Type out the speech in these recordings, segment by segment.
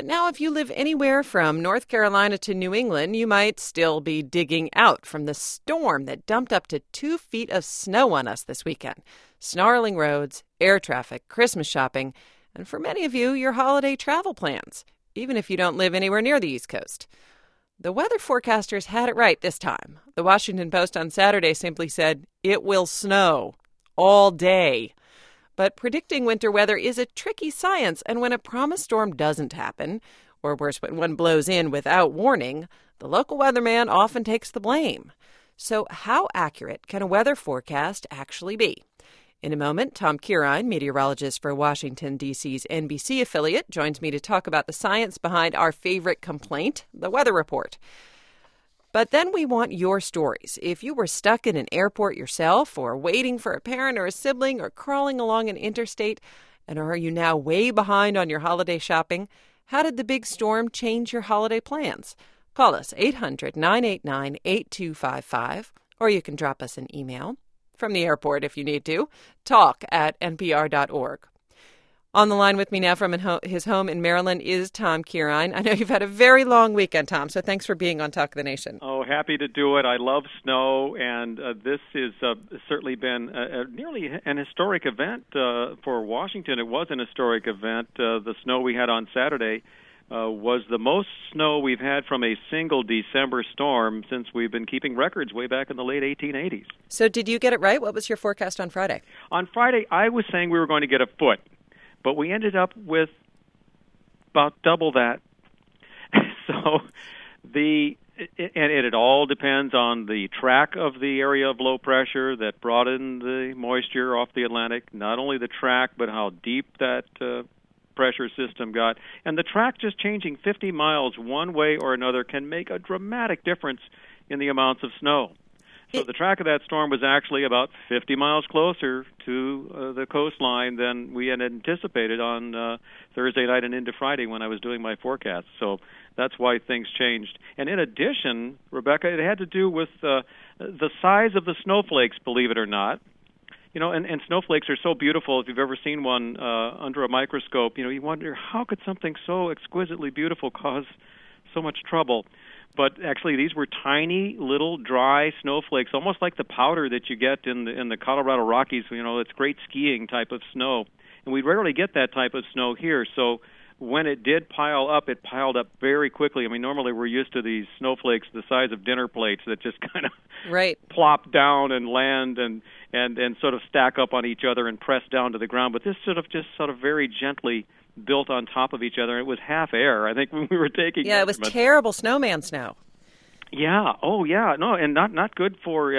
But now if you live anywhere from North Carolina to New England, you might still be digging out from the storm that dumped up to 2 feet of snow on us this weekend. Snarling roads, air traffic, Christmas shopping, and for many of you, your holiday travel plans, even if you don't live anywhere near the East Coast. The weather forecasters had it right this time. The Washington Post on Saturday simply said, "It will snow all day." But predicting winter weather is a tricky science, and when a promised storm doesn't happen, or worse, when one blows in without warning, the local weatherman often takes the blame. So how accurate can a weather forecast actually be? In a moment, Tom Kearine, meteorologist for Washington, D.C.'s NBC affiliate, joins me to talk about the science behind our favorite complaint, the weather report. But then we want your stories. If you were stuck in an airport yourself, or waiting for a parent or a sibling, or crawling along an interstate, and are you now way behind on your holiday shopping? How did the big storm change your holiday plans? Call us 800-989-8255, or you can drop us an email from the airport if you need to, talk@npr.org. On the line with me now from his home in Maryland is Tom Kearine. I know you've had a very long weekend, Tom, so thanks for being on Talk of the Nation. Oh, happy to do it. I love snow, and this has certainly been nearly an historic event for Washington. It was an historic event. The snow we had on Saturday was the most snow we've had from a single December storm since we've been keeping records way back in the late 1880s. So did you get it right? What was your forecast on Friday? On Friday, I was saying we were going to get a foot, but we ended up with about double that. So it all depends on the track of the area of low pressure that brought in the moisture off the Atlantic, not only the track, but how deep that pressure system got. And the track just changing 50 miles one way or another can make a dramatic difference in the amounts of snow. So the track of that storm was actually about 50 miles closer to the coastline than we had anticipated on Thursday night and into Friday when I was doing my forecast. So that's why things changed. And in addition, Rebecca, it had to do with the size of the snowflakes, believe it or not. You know, and snowflakes are so beautiful. If you've ever seen one under a microscope, you know, you wonder how could something so exquisitely beautiful cause so much trouble. But actually, these were tiny, little, dry snowflakes, almost like the powder that you get in the Colorado Rockies. You know, it's great skiing type of snow, and we rarely get that type of snow here. So when it did pile up, it piled up very quickly. I mean, normally we're used to these snowflakes the size of dinner plates that just kind of plop down and land and sort of stack up on each other and press down to the ground. But this sort of very gently built on top of each other. It was half air, I think, when we were taking it was terrible snowman snow. Yeah. Oh, yeah. No, and not good for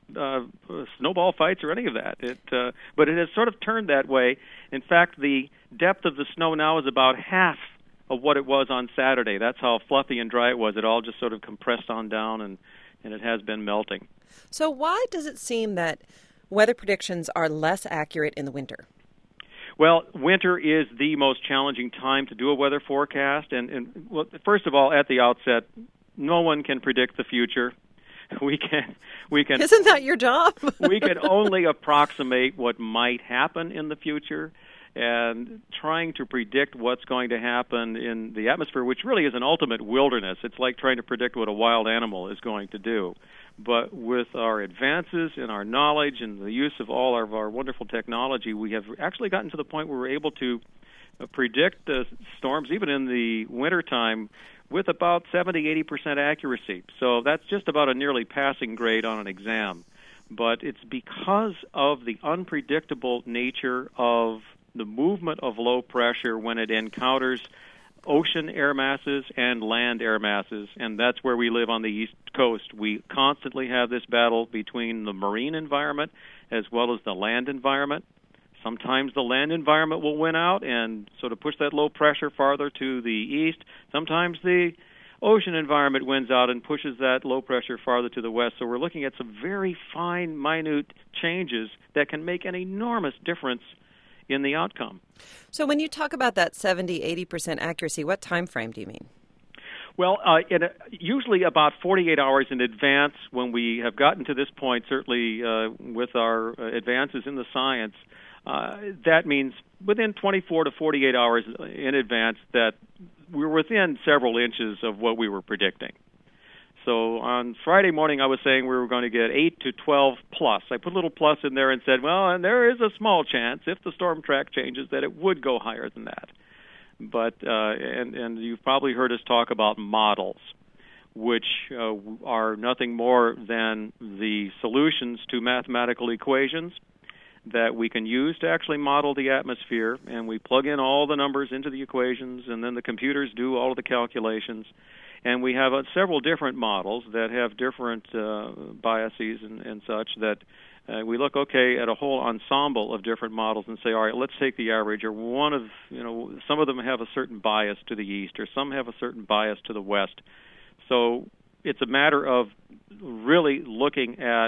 snowball fights or any of that. But it has sort of turned that way. In fact, the depth of the snow now is about half of what it was on Saturday. That's how fluffy and dry it was. It all just sort of compressed on down, and it has been melting. So why does it seem that weather predictions are less accurate in the winter? Well, winter is the most challenging time to do a weather forecast. And well, first of all, at the outset, no one can predict the future. We can. Isn't that your job? We can only approximate what might happen in the future, and trying to predict what's going to happen in the atmosphere, which really is an ultimate wilderness. It's like trying to predict what a wild animal is going to do. But with our advances in our knowledge and the use of all of our wonderful technology, we have actually gotten to the point where we're able to predict storms, even in the wintertime, with about 70-80% accuracy. So that's just about a nearly passing grade on an exam. But it's because of the unpredictable nature of the movement of low pressure when it encounters ocean air masses and land air masses, and that's where we live on the East Coast. We constantly have this battle between the marine environment as well as the land environment. Sometimes the land environment will win out and sort of push that low pressure farther to the east. Sometimes the ocean environment wins out and pushes that low pressure farther to the west. So we're looking at some very fine, minute changes that can make an enormous difference in the outcome. So when you talk about that 70-80% accuracy, what time frame do you mean? Well, usually about 48 hours in advance, when we have gotten to this point, certainly with our advances in the science, that means within 24 to 48 hours in advance that we were within several inches of what we were predicting. So on Friday morning, I was saying we were going to get 8 to 12 plus. I put a little plus in there and said, well, and there is a small chance, if the storm track changes, that it would go higher than that. But and you've probably heard us talk about models, which are nothing more than the solutions to mathematical equations that we can use to actually model the atmosphere, and we plug in all the numbers into the equations, and then the computers do all of the calculations. And we have several different models that have different biases and such that we look, at a whole ensemble of different models and say, all right, let's take the average, or some of them have a certain bias to the east, or some have a certain bias to the west. So it's a matter of really looking at,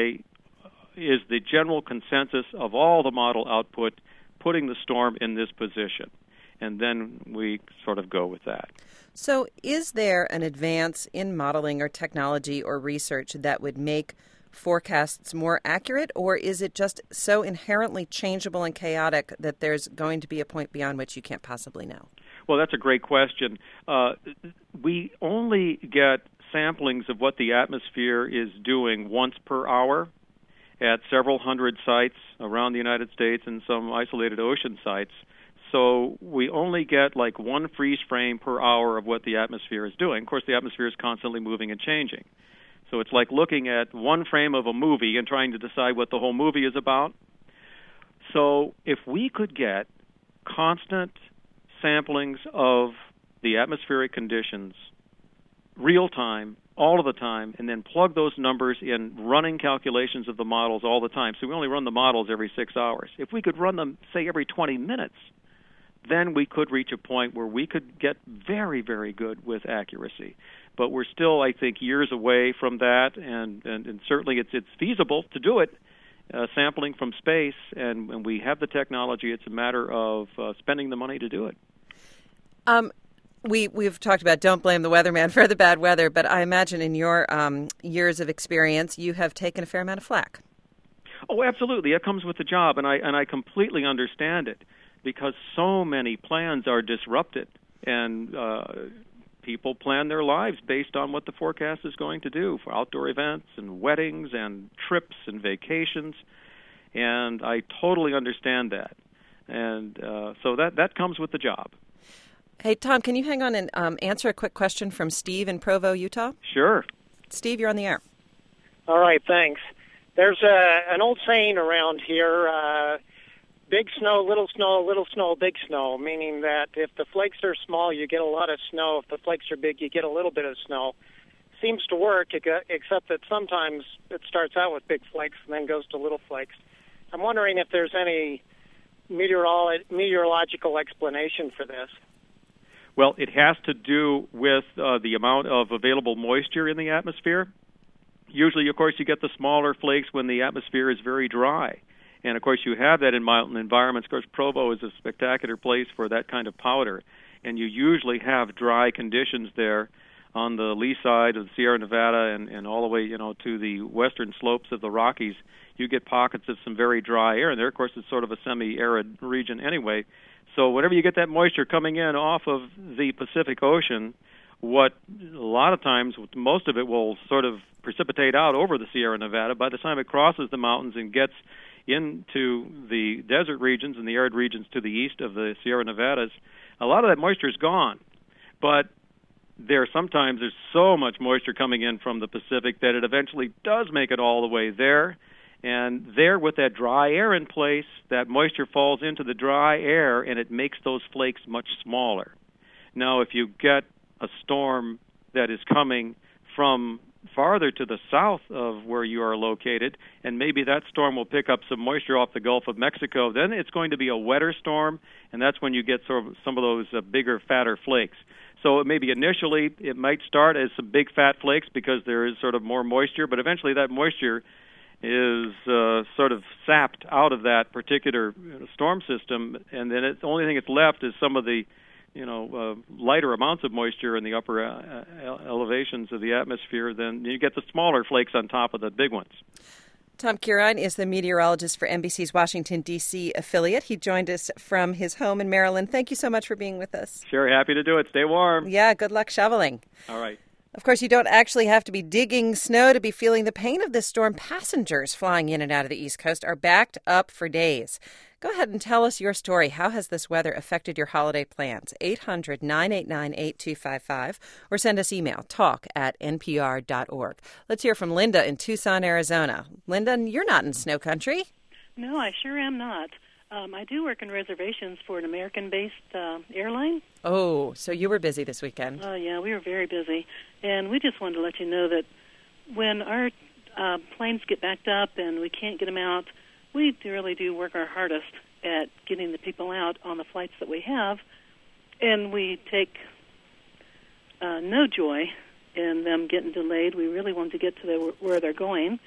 is the general consensus of all the model output putting the storm in this position? And then we sort of go with that. So is there an advance in modeling or technology or research that would make forecasts more accurate, or is it just so inherently changeable and chaotic that there's going to be a point beyond which you can't possibly know? Well, that's a great question. We only get samplings of what the atmosphere is doing once per hour at several hundred sites around the United States and some isolated ocean sites. So we only get like one freeze frame per hour of what the atmosphere is doing. Of course, the atmosphere is constantly moving and changing. So it's like looking at one frame of a movie and trying to decide what the whole movie is about. So if we could get constant samplings of the atmospheric conditions, real time, all of the time, and then plug those numbers in running calculations of the models all the time. So we only run the models every 6 hours. If we could run them, say, every 20 minutes, then we could reach a point where we could get very, very good with accuracy. But we're still, I think, years away from that, and certainly it's feasible to do it, sampling from space, and we have the technology. It's a matter of spending the money to do it. We've talked about don't blame the weatherman for the bad weather, but I imagine in your years of experience, you have taken a fair amount of flack. Oh, absolutely. It comes with the job, and I completely understand it, because so many plans are disrupted, and people plan their lives based on what the forecast is going to do for outdoor events and weddings and trips and vacations, and I totally understand that. And so that comes with the job. Hey, Tom, can you hang on and answer a quick question from Steve in Provo, Utah? Sure. Steve, you're on the air. All right, thanks. There's an old saying around here, big snow, little snow, big snow, meaning that if the flakes are small, you get a lot of snow. If the flakes are big, you get a little bit of snow. Seems to work, except that sometimes it starts out with big flakes and then goes to little flakes. I'm wondering if there's any meteorological explanation for this. Well, it has to do with the amount of available moisture in the atmosphere. Usually, of course, you get the smaller flakes when the atmosphere is very dry. And, of course, you have that in mountain environments. Of course, Provo is a spectacular place for that kind of powder. And you usually have dry conditions there on the lee side of the Sierra Nevada and all the way, to the western slopes of the Rockies. You get pockets of some very dry air. And there, of course, it's sort of a semi-arid region anyway. So whenever you get that moisture coming in off of the Pacific Ocean, what a lot of times, most of it will sort of precipitate out over the Sierra Nevada. By the time it crosses the mountains and gets into the desert regions and the arid regions to the east of the Sierra Nevadas, a lot of that moisture is gone. But sometimes there's so much moisture coming in from the Pacific that it eventually does make it all the way there. And there, with that dry air in place, that moisture falls into the dry air, and it makes those flakes much smaller. Now, if you get a storm that is coming from farther to the south of where you are located, and maybe that storm will pick up some moisture off the Gulf of Mexico, then it's going to be a wetter storm, and that's when you get sort of some of those bigger, fatter flakes. So maybe initially it might start as some big, fat flakes because there is sort of more moisture, but eventually that moisture is sort of sapped out of that particular storm system, and then the only thing that's left is some of the lighter amounts of moisture in the upper elevations of the atmosphere. Then you get the smaller flakes on top of the big ones. Tom Curine is the meteorologist for NBC's Washington, D.C. affiliate. He joined us from his home in Maryland. Thank you so much for being with us. Sure, happy to do it. Stay warm. Yeah, good luck shoveling. All right. Of course, you don't actually have to be digging snow to be feeling the pain of this storm. Passengers flying in and out of the East Coast are backed up for days. Go ahead and tell us your story. How has this weather affected your holiday plans? 800-989-8255 or send us email, talk@npr.org. Let's hear from Linda in Tucson, Arizona. Linda, you're not in snow country. No, I sure am not. I do work in reservations for an American-based airline. Oh, so you were busy this weekend. Oh, yeah, we were very busy. And we just wanted to let you know that when our planes get backed up and we can't get them out, we really do work our hardest at getting the people out on the flights that we have. And we take no joy in them getting delayed. We really want to get to where they're going.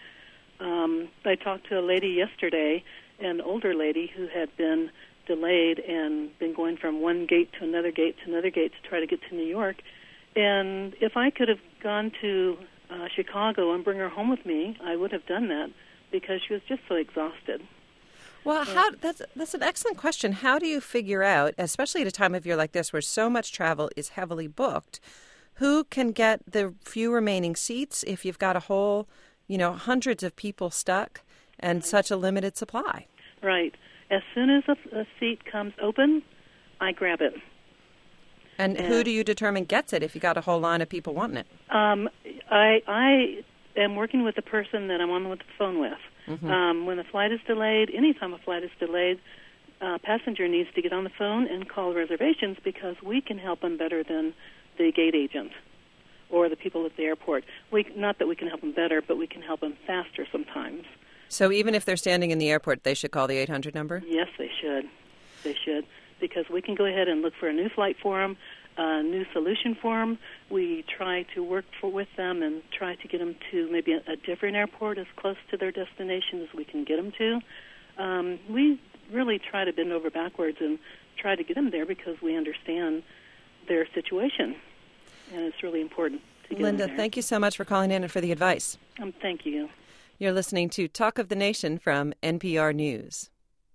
I talked to a lady yesterday, an older lady who had been delayed and been going from one gate to another gate to another gate to try to get to New York. And if I could have gone to Chicago and bring her home with me, I would have done that because she was just so exhausted. Well, that's an excellent question. How do you figure out, especially at a time of year like this where so much travel is heavily booked, who can get the few remaining seats if you've got a whole, hundreds of people stuck and such a limited supply? Right. As soon as a seat comes open, I grab it. And who do you determine gets it if you got a whole line of people wanting it? I am working with the person that I'm on the phone with. Mm-hmm. When a flight is delayed, anytime a flight is delayed, a passenger needs to get on the phone and call reservations because we can help them better than the gate agent or the people at the airport. Not that we can help them better, but we can help them faster sometimes. So even if they're standing in the airport, they should call the 800 number? Yes, they should. They should, because we can go ahead and look for a new flight for them, a new solution for them. We try to work with them and try to get them to maybe a different airport as close to their destination as we can get them to. We really try to bend over backwards and try to get them there because we understand their situation, and it's really important to get Linda, them there. Thank you so much for calling in and for the advice. Thank you. You're listening to Talk of the Nation from NPR News.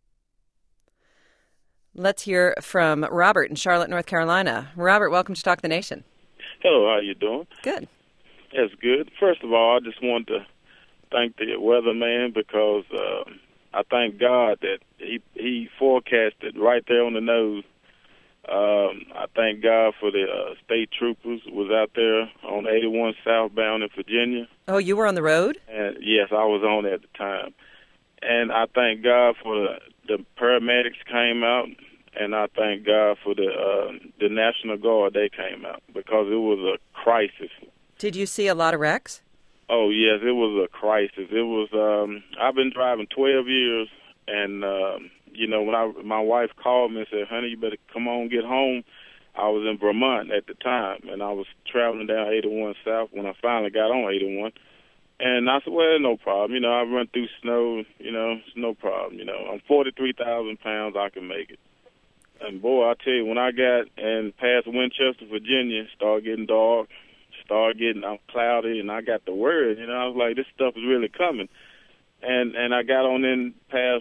Let's hear from Robert in Charlotte, North Carolina. Robert, welcome to Talk of the Nation. Hello, how you doing? Good. That's good. First of all, I just want to thank the weatherman because I thank God that he forecasted right there on the nose. I thank God for the state troopers who was out there on 81 southbound in Virginia. Oh, you were on the road? And yes, I was on at the time. And I thank God for the paramedics came out, and I thank God for the National Guard. They came out because it was a crisis. Did you see a lot of wrecks? Oh, yes, it was a crisis. It was. I've been driving 12 years, and when my wife called me and said, "Honey, you better come on, get home," I was in Vermont at the time, and I was traveling down 81 South when I finally got on 81. And I said, well, no problem. I run through snow, it's no problem. I'm 43,000 pounds, I can make it. And, boy, I tell you, when I got and past Winchester, Virginia, it started getting dark, started getting cloudy, and I got the word. I was like, this stuff is really coming. And I got on in past,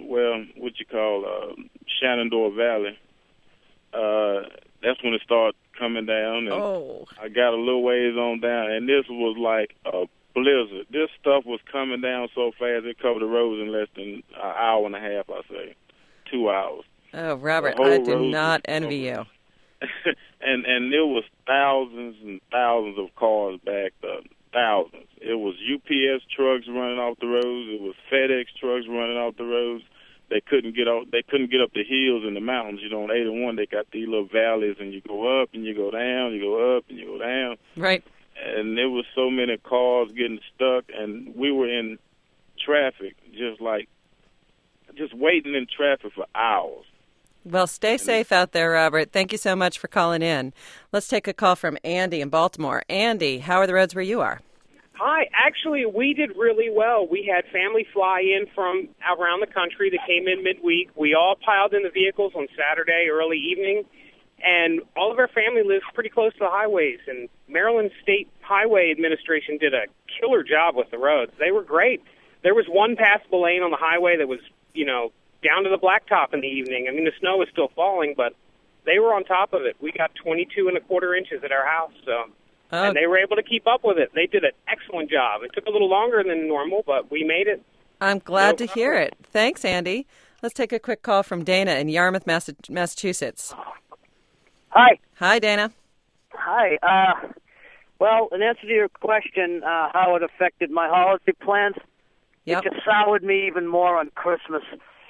Shenandoah Valley. That's when it started coming down. And I got a little ways on down, and this was like a blizzard. This stuff was coming down so fast it covered the roads in less than an hour and a half, I say, 2 hours. Oh, Robert, I do not envy you. and there was thousands and thousands of cars backed up, thousands. It was UPS trucks running off the roads. It was FedEx trucks running off the roads. They couldn't get up. They couldn't get up the hills and the mountains. On 81, they got these little valleys, and you go up and you go down. You go up and you go down. Right. And there was so many cars getting stuck, and we were in traffic, just waiting in traffic for hours. Well, stay safe out there, Robert. Thank you so much for calling in. Let's take a call from Andy in Baltimore. Andy, how are the roads where you are? Hi. Actually, we did really well. We had family fly in from around the country that came in midweek. We all piled in the vehicles on Saturday early evening, and all of our family lives pretty close to the highways. And Maryland State Highway Administration did a killer job with the roads. They were great. There was one passable lane on the highway that was, down to the blacktop in the evening. I mean, the snow was still falling, but they were on top of it. We got 22.25 inches at our house, and they were able to keep up with it. They did an excellent job. It took a little longer than normal, but we made it. I'm glad to hear it. Thanks, Andy. Let's take a quick call from Dana in Yarmouth, Massachusetts. Hi. Hi, Dana. Hi. Well, in answer to your question, how it affected my holiday plans, Yep. it just soured me even more on Christmas.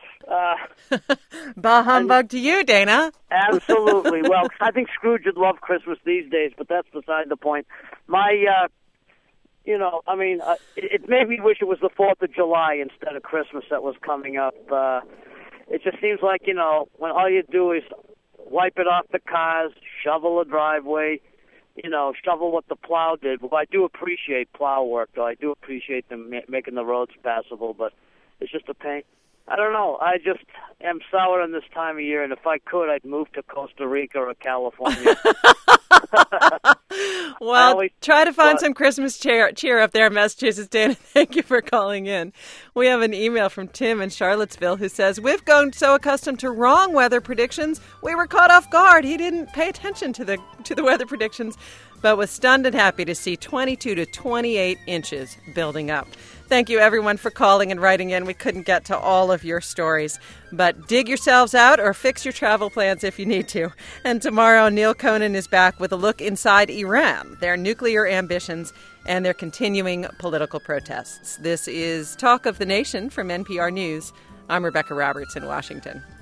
Bah humbug to you, Dana. Absolutely. Well, I think Scrooge would love Christmas these days, but that's beside the point. It made me wish it was the 4th of July instead of Christmas that was coming up. It just seems like, when all you do is wipe it off the cars, shovel the driveway, shovel what the plow did. Well, I do appreciate plow work, though. I do appreciate them making the roads passable, but it's just a pain. I don't know. I just am sour on this time of year, and if I could, I'd move to Costa Rica or California. Well, try to find some Christmas cheer up there in Massachusetts, Dana. Thank you for calling in. We have an email from Tim in Charlottesville who says, we've grown so accustomed to wrong weather predictions, we were caught off guard. He didn't pay attention to the weather predictions, but was stunned and happy to see 22 to 28 inches building up. Thank you, everyone, for calling and writing in. We couldn't get to all of your stories, but dig yourselves out or fix your travel plans if you need to. And tomorrow, Neil Conan is back with a look inside Iran, their nuclear ambitions, and their continuing political protests. This is Talk of the Nation from NPR News. I'm Rebecca Roberts in Washington.